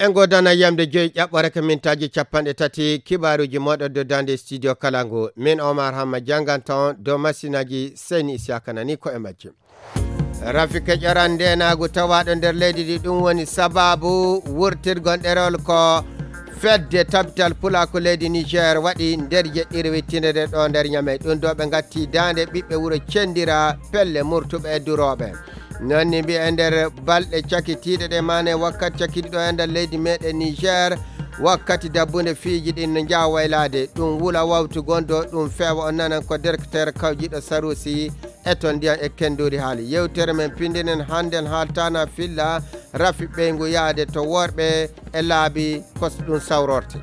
en godana yamde joyi ƴaɓɓore ko mintaji capanɗe tati kibaruji moɗo dodande studio Kalangu min Omar Hamma janganton do masinaji Seyni Isiaka nani ko e majji Rafika ƴorande nagu tawaɗo nder leydi ɗi ɗum woni sababu wurtirgon ɗerol ko fedde tabital pula ko leydi Niger waɗi nder jeɗɗiri wittinede ɗo nder ñame ɗum do ɓe gatti dande ɓiɓɓe wuro cendira pelle murtuɓe e duroɓe nonni mbi e nder balɗe cakitiɗe ɗe mane wakkati cakiɗi ɗo e nder leydi meɗen Niger wakkati dabbunde fiiji ɗin no jawa waylade ɗum wula wawtu gondo ɗum feewa o nanan ko directeur kawjiɗo Sarusi e ton ndiyan e kenduri haali yewtere men pindinen handen haaltana filla rafi ɓeygu yaade to worɓe e laabi ko ɗum sawrorte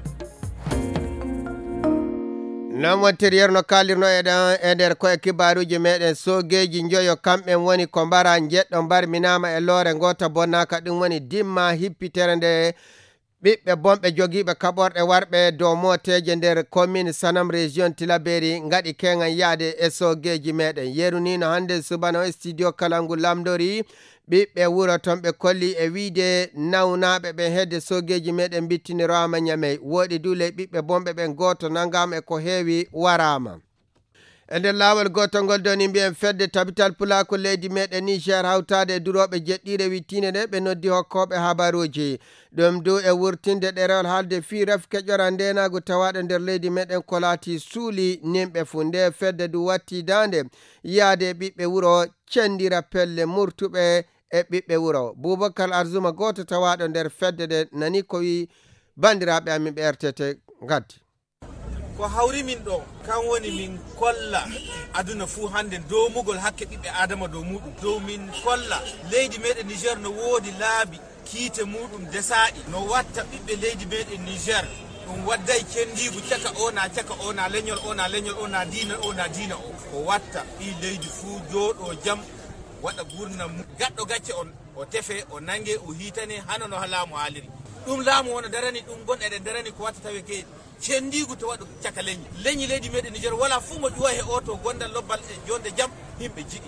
non wontiri yerno kalirno eɗen e nder koye kibaruji meɗen sogeji joyo kamɓen woni ko mbara jeɗɗo mbarminama e loore gota bonnaka ɗum woni dimma hippitere nde ɓiɓɓe bonɓe jogiiɓe kaɓorɗe warɓe dow moteje nder commune Sanam région Tilaberi ngaɗi kengan yaade e sogeji meɗen yerunino hande subano e studio Kalangu lamdori ɓiɓɓe wuro ton ɓe kolli e wiide nawnaɓe ɓe hedde sogeji meɗen bittinirama ñamey woɗi dule ɓiɓɓe bonɓe ɓen goto nangama e ko heewi warama e nder laawol gotol ngol doni mbiyen fedde tabital pulako leydi meɗen Niger hawtade e duroɓe jeɗɗire wittine ɗe ɓe noddi hokkoɓe habaruji ɗum du e wurtinde ɗerewol haalde fi Rafika ƴora ndenago tawaɗo nder leydi meɗen ko laati suuli nimɓe fu nde fedde du watti dande yaade ɓiɓɓe wuro cendira pelle murtuɓe e ɓiɓɓe wuro Boubacar Arzuma goto tawaɗo nder fedde de nani ko wi bandiraɓe amin ɓe RTT gaddi ko hawri min ɗo kan woni min kolla aduna fuu hande domugol hakke ɓiɓɓe adama dow muɗum dow min kolla leydi meɗen Niger no woodi laabi kiite muɗum desaɗi no watta ɓiɓɓe leydi meɗen Niger ɗum wadday cendigu caka o na leñol o na leñol o na diina o na diina o ko watta ɓi leydi fuu jooɗo jam waɗa gurna gaɗɗo gacce on o tefe o nangue o hitane hana no laamu haaliri ɗum laamu wona darani ɗum gon eɗen darani ko watta tawe ke cendigu to waɗu caka leñi leydi meɗen Niger wala fuu mo ƴuwa he oto gondal lobbal e jonde jam himɓe jiɗi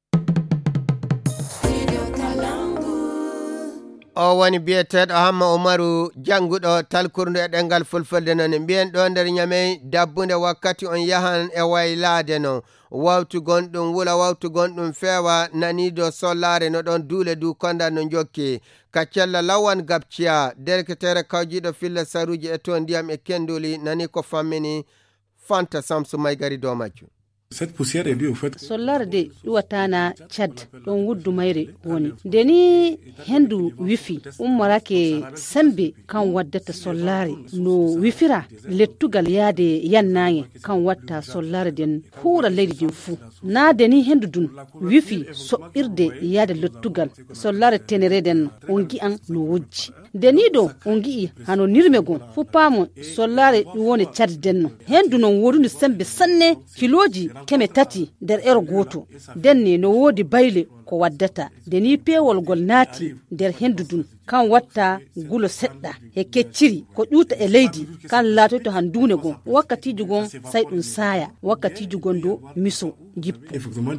o woni biyeteɗo Hamma Umaru janguɗo talkurdu e ɗengal fulfulde noon mbiyen ɗo nder ñamey dabbunde wakkati on yahan e waylade no wawtu gonɗum wula wawtu gonɗum feewa nanido sollare no ɗon duule du konda no jokki Kaccella Lawan Gabciya derketere kawjiɗo filla saruji e to ndiyam e kenduli nani ko fammini Fanta Samsu Maygari dow majju cette poussière est due au fait sollare de ɗuwatana Tchad ɗon wuddu mayre woni deni hendu wifi ummarake sembe kan waddata sollare no wifira lettugal yaade yannaye kan watta sollare den hura leydi din fu na deni hendu dun wifi soɓɓirde yaade lettugal sollare tenere den on gi'an no wujji deni ɗo on gi'i hano nirmego fu paamon sollare ɗum woni Tchad denno hendu non wodude sembe sanne kiloji keme tati nder ero goto denne no woodi bayle ko waddata deni pewol gol naati nder hendu dun kan watta gulo seɗɗa e kecciri ko ƴuuta e leydi kan laatoto han duune gon wakkatiji gon say ɗum saaya wakkatiji gon do miso jippo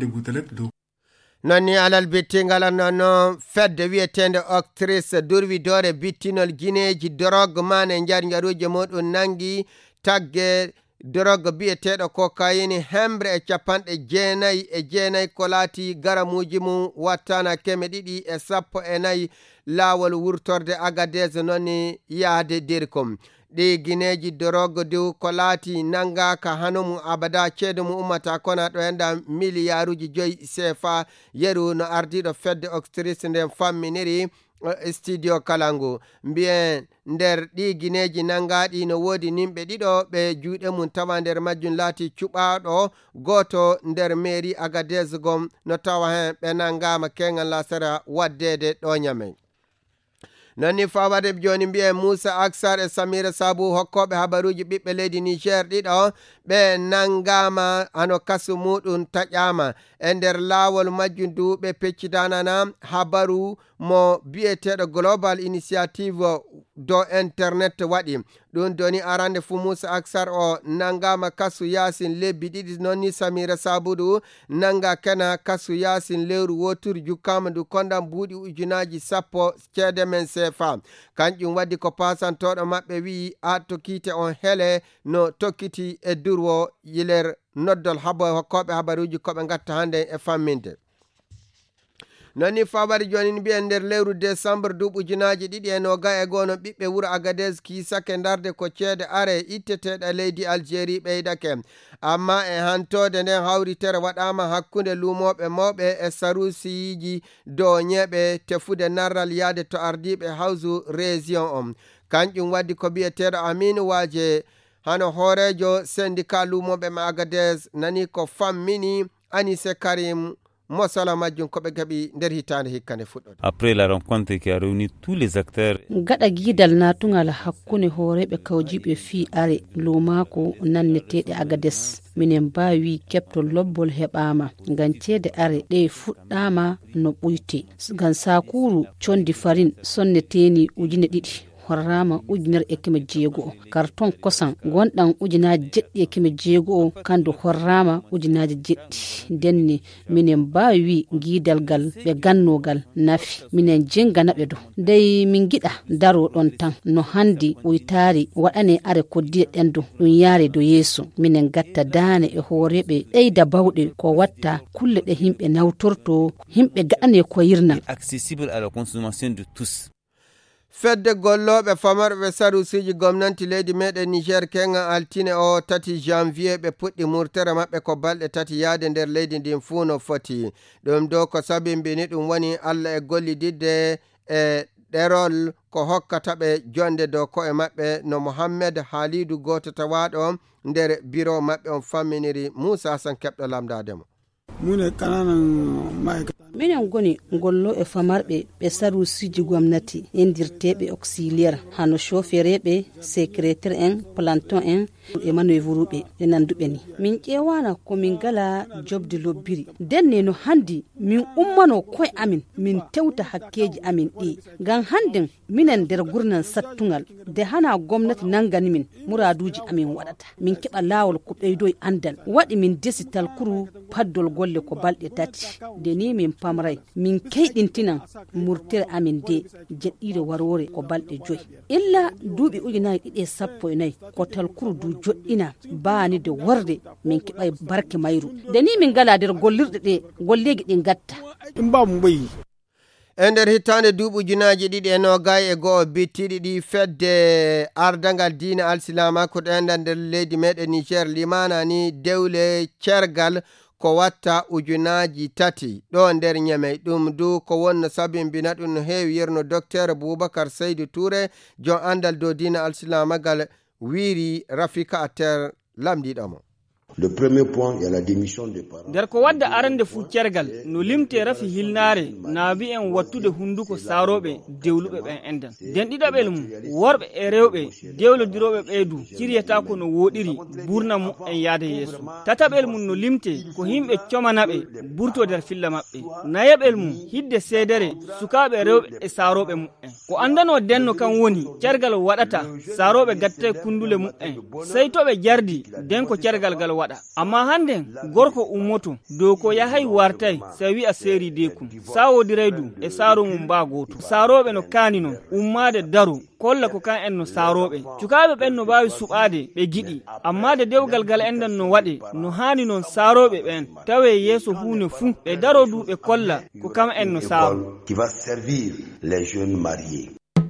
nonni alal bittingal noon fedde wiyetende octrice durwidore bittinol guineji drogue mane jar jaruji muɗum nangi tagge drogue biyeteɗo kokayini hembre e capanɗe jeenayyi ko laati garamuji mum wattana 214 laawol wurtorde Agadez nonni yaade dirkom ɗi guineji drogue du ko laati nangaka hanumum abada ceedu mum ummata kona ɗo henda milliarduji 5 CFA yeru no ardiɗo fedde octrice nden famminiri studio Kalangu mbiyen nder ɗi guineji nangaɗi no woodi nimɓe ɗiɗo ɓe juuɗe mum tawa nder majjum laati cuɓaɗo goto nder mairie Agadez gom no tawa hen ɓe nangama kengal lasara waddede ɗo ñamey nonni fawade joni mbiye Moussa Aksar e Samira Sabu hokkoɓe habaruji ɓiɓɓe leydi Niger ɗiɗo ɓe nangama ano kasu muɗum taƴama e nder laawol majjum du ɓe peccitanana habaru mo bi'eteɗo Global Initiative do internet waɗi ɗum doni arande fu Musa Aksar o nangama kasu yasin lebbi ɗiɗi nonni Samira Sabudu nanga kena kasu yasin lewru wotur jukkama du kondam buuɗi ujunaji 10 ceede men CFA kanƴum waddi ko pasantoɗo maɓɓe wi a tokkite on hele no tokkiti e durwo yiler noddol hokkoɓe habaruji koɓe gatta hande e famminde. Noni fabari joni mbiyen nder lewru décembre ujunaji 2021 no ɓiɓɓe wuro Agadez kiisake darde ko ceede are itteteɗe leydi Algérie ɓeydake amma e hantode nden hawritere waɗama hakkunde lumoɓe mawɓe e sarusiyiji dow ñeeɓe tefude narral yaade to ardiɓe hawsu région on kanƴum waddi ko biyeteɗo Aminu Waje hano hoorejo syndicat lumoɓe ma Agadez nani ko fammini Anise Karim Mosala majjum ko ɓe gaɓi nder hitande hikkande fuɗɗode. Après la rencontre qui a réuni tous les acteurs. Gaɗa gidal natungal hakkunde hooreɓe kawjiɓe fi are lumako nanneteɗe Agades minen mbawi keptol lobbol heɓama ngam ceede are ɗe fuɗɗama no ɓuyte ngam sakuru condi farin sonneteni 2,000 horrama 1,600 karton kosan gonɗan 7,600 kandu horrama 7,000 denni minen mbawi gidalgal ɓe gannogal nafi minen jenganaɓe do dey min giɗa daro ɗon tan no handi uytari waɗane are koddiɗe ɗendu ɗum yaare do yeeso minen gatta daane e hooreɓe ɗeyda bawɗe ko watta kulle ɗe himɓe nawtorto himɓe gaɗane ko yirna accessible à la consommation de tous. Fedde golloɓe famarɓe sarusiji gomnanti leydi meɗen Niger kenga altine o 3 janvier ɓe puɗɗi murtere maɓɓe ko balɗe 3 yaade nder leydi ndin fuu no foti ɗum dow ko sabimbini ɗum woni Allah e gollididde e ɗerol ko hokkata ɓe jonde dow ko'e maɓɓe no Mohammed Halidou goto tawaɗo nder bureau maɓɓe on famminiri Moussa Hassan keɓɗo lamdademo. minen goni gollo e famarɓe ɓe sarusiji gomnati indirteɓe auxiliére hano chauffeureɓe secrétaire en planton en e manœuvruɓe e nanduɓe ni min ƴewana komin gala jobde lobbiri denne no handi min ummano koye amin min tewta hakkeji amin ɗi ngam handen minen nder gurnan sattugal de hana gomnati nangani min muraduji amin waɗata min keɓa lawol ko ɓeydoy andal waɗi min desi talkuru paddol golle ko balɗe 3 de ni min pamray min keyɗintinan murtere amin de jeɗɗiɗo warore ko balɗe 5 illa duuɓi 2014 ko talkuru du joɗɗina baani de worde min keɓay barke mayru de ni min gala nder gollirɗe ɗe golleji ɗi gatta e nder hittande ujunaji 2021 bittiɗi ɗi fedde ardangal diina alsilama ko ɗenɗan nder leydi meɗen Niger limana ni dewle cergal ko watta ujunaji 3 ɗo nder ñamey ɗum du ko wonno sabimbina ɗum no heewi yerno docteur Boubacar Seydou Touré jon andal dow diina alsilamagal wiiri Rafika Ater lamdiɗomo. Le premier point est la démission des parents. Der ko wadda arande fu cergal no limte rafi hilnare naabi en wattude hunduko saroɓe dewluɓe ɓen endan den ɗiɗaɓel mum worɓe e rewɓe dewlodiroɓe ɓeydu ciriyata ko no woɗiri burna mu en yaade yeeso tataɓel mum no limte ko himɓe comanaɓe burto nder filla maɓɓe nayaɓel mum hidde seedere sukaɓe rewɓe e saroɓe mu'en ko andano denno kan woni cergal waɗata saroɓe gatte kundule mu'en sey toɓe jardi den ko cergal gal waɗa amma hande gorko ummoto dow ko yahay wartay sa wi'a seeri dekum sawodi reydu e saaro mum mba goto saroɓe no kaani non ummade daru kolla ko kan en no saroɓe cukaɓe ɓen no mbawi suɓade ɓe giɗi amma de dewgal gal endan no waɗe no hani noon saroɓe ɓen tawe yeeso hunde fuu ɓe daro du ɓe kolla ko kam en no saaro Qui va servir les jeunes mariés.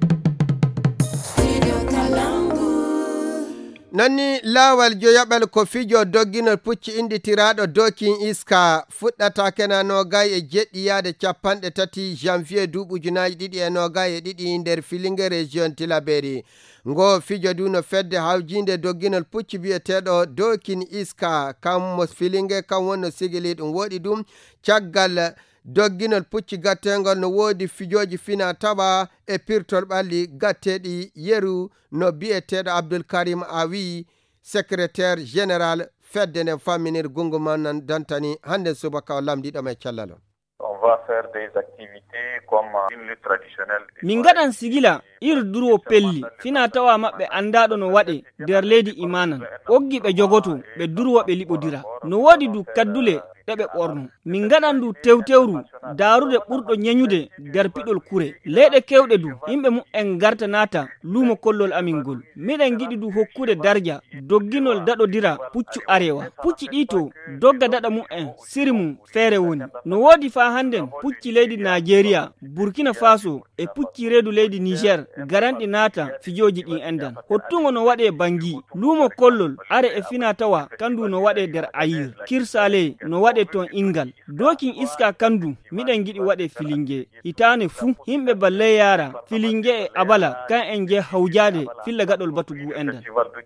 Nani lawal joyaɓal ko fijo dogginol pucci inditiraɗo dokin iska fuɗɗata kena nogay e jeɗɗi yaade 3 janvier 2022 nder filingue région Tilaberi ngo fijo du no fedde hawjinde dogginol pucci biyeteɗo dokin iska kam mo filingue kam wonno sigili ɗum woɗi ɗum caggal dogginol pucci gattengol no woodi fijoji fina tawa e pirtol ɓalli gatteɗi yeru no biyeteɗo Abdoul Karim Awi secrétaire général fedde nden famminir gungu man dantani hande subaka o lamdiɗo me cellal on. On va faire des activités comme une lutte traditionnelle. Min gaɗan sigila ir duro pelli fina tawa maɓɓe andaɗo no waɗe nder leydi imanan oggi ɓe jogoto ɓe durwa ɓe liɓodira no woodi du kaddule ɗeɓe ɓorno min gaɗan du tewtewru darude ɓurɗo ñeñude nder piɗol kure leyɗe kewɗe du yimɓe mu'en garta nata luumo kollol amin ngol miɗen giɗi du hokkude darja dogginol daɗodira puccu arewa pucci ɗi to dogga daɗa mu'en siri mum feere woni no woodi fa hannden pucci leydi Nigeria Burkina Faso e pucci reedu leydi Niger garanɗi nata fijoji ɗin endan hottugo no waɗe Bangi luumo kollol are e fina tawa kandu no waɗe nder Ayir Kirsale no waɗe ton Ingal dokin iska kandu miɗen giɗi waɗe Filinge hitane fuu yimɓe balle yara Filinge e Abala kan en je hawjade filla gaɗol batugu endan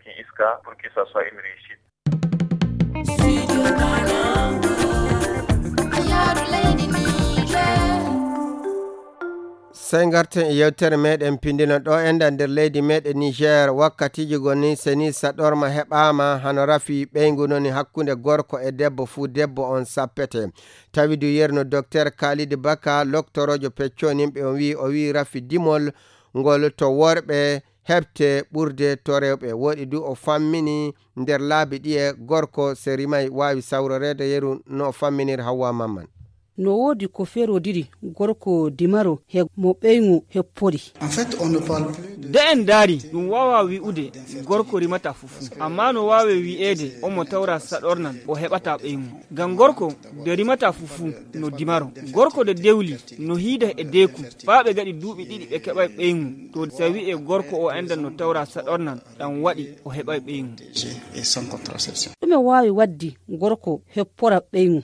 sey garten e yewtere meɗen pindino ɗo enda nder leydi meɗen Niger wakkatiji gonni seni saɗorma heɓama hano rafi ɓeygu noni hakkude gorko e debbo fuu debbo on sappete tawi du yerno docteur Khalid Baka loktorojo pecconimɓe o wi rafi dimol ngol to worɓe heɓte ɓurde to rewɓe woɗi du o fammini nder laabi ɗi e gorko serimay wawi sawrorede yeru no famminir Hawwa Mamman no woodi ko feerodiri gorko dimaro he mo ɓeygu heppori de en daari ɗum wawa wi'ude gorko rimata fufu amma no wawe wi'ede omo tawra saɗornan o heɓata ɓeygu ngam gorko de rimata fufu no dimaro gorko de dewli no hiida e deeku faa ɓe gaɗi duuɓi ɗiɗi ɓe keɓay ɓeygu to so wi'e gorko o endan no tawra saɗornan ɗan waɗi o heɓay ɓeygu ɗume wawi waddi gorko heppora ɓeygu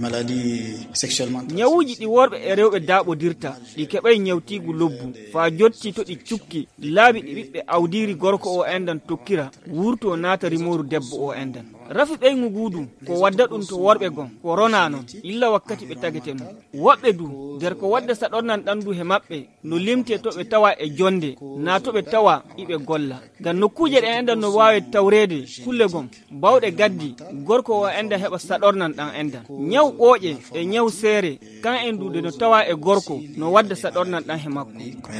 nyawuji ɗi worɓe e rewɓe daaɓodirta ɗi keɓay nyawtigu lobbu faa jotti to ɗi cukki laabi ɗi ɓiɓɓe awdiri gorko o endan tokkira wurto naata rimoru debbo o endan rafi ɓeygu guudu ko wadda ɗum to worɓe gon ko rona non illa wakkati ɓe tagete mum woɓɓe du nder ko wadda saɗornan ɗandu he maɓɓe no limte to ɓe tawa e jonde na to ɓe tawa iɓe golla ngam nokkuje ɗe endan no wawi tawrede kulle gon bawɗe gaddi gorko o enda heɓa saɗornan ɗan endan nyaw ɓooƴe e nyaw seere kan en dude no tawa e gorko no wadda saɗornan ɗan he makko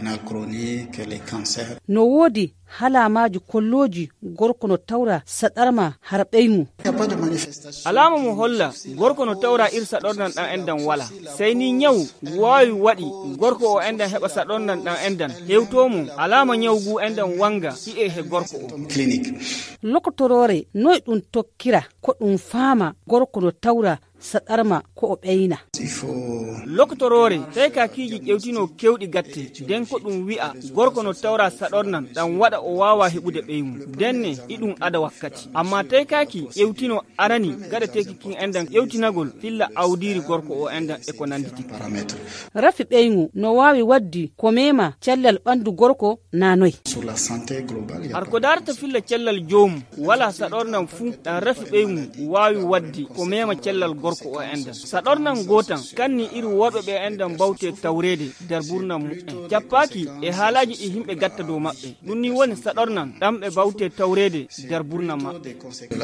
no woodi halamaji kolloji gorko no tawra saɗarma har ɓeygu alama mo holla gorko no tawra ir saɗornan ɗan endan wala sey ni nyaw wawi waɗi gorko o endan heɓa saɗornan ɗan endan hewtomo alama nyawgu endan wanga hi'e he gorko o lokotorore noy ɗum tokkira ko ɗum faama gorko no tawra saɗarma ko o ɓeyna lokotorore tawi kakiji ƴewtino kewɗi gatte nden ko ɗum wi'a gorko no tawra saɗornan ɗan waɗa o wawa heɓude ɓeygu denne iɗum ada wakkati amma tawi kaki ƴewtino arani gaɗateki kin endan ƴewtinagol filla awdiri gorko o endan e ko nanditi rafi ɓeygu no wawi waddi ko mema cellal ɓandu gorko nanoy har ko darata filla cellal jomum wala saɗornan fuu ɗan rafi ɓeygu wawi waddi ko mema cellal gorko o endan saɗornan gotan kanni iri worɓe ɓe endan bawte tawrede nder burnan mu'en jappaki e haalaji ɗi himɓe gatta dow maɓɓe ɗum ni woni saɗornan ɗam ɓe bawte tawrede nder burnan maɓɓe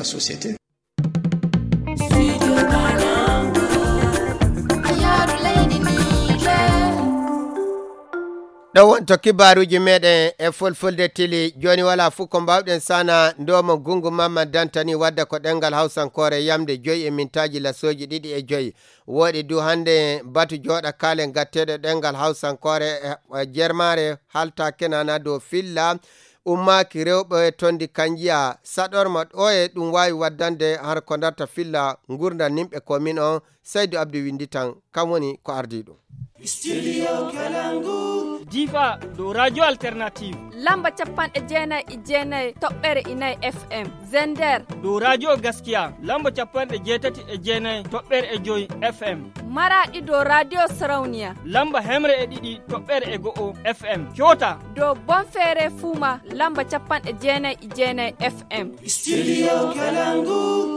ɗo wonto kibaruji meɗen e fulfulde tili joni wala fuu ko mbawɗen sana ndomo gungu mamma dantani wadda ko ɗengal hawsankore yamde 5 e mintaji lasoji 2.5 woɗi du hande batu joɗa kalen gatteɗe ɗengal hawsankore e jermare halta kenana dow filla ummaki rewɓe tondi kanjiya saɗorma ɗo e ɗum wawi waddande har ko darta filla gurdam nimɓe komin on Seydou Abdou windi tan kam woni ko ardiɗo Studio Kalangu Difa do radio alternative lamba 99.9 toɓɓere 4 FM Zender do radio gaskiya lamba 89 toɓɓere 5 FM Maradi do radio Sarauniya lamba 102 toɓɓere 1 FM Kyota do Bonfere Fuma lamba 99.9 FM Studio Kalangu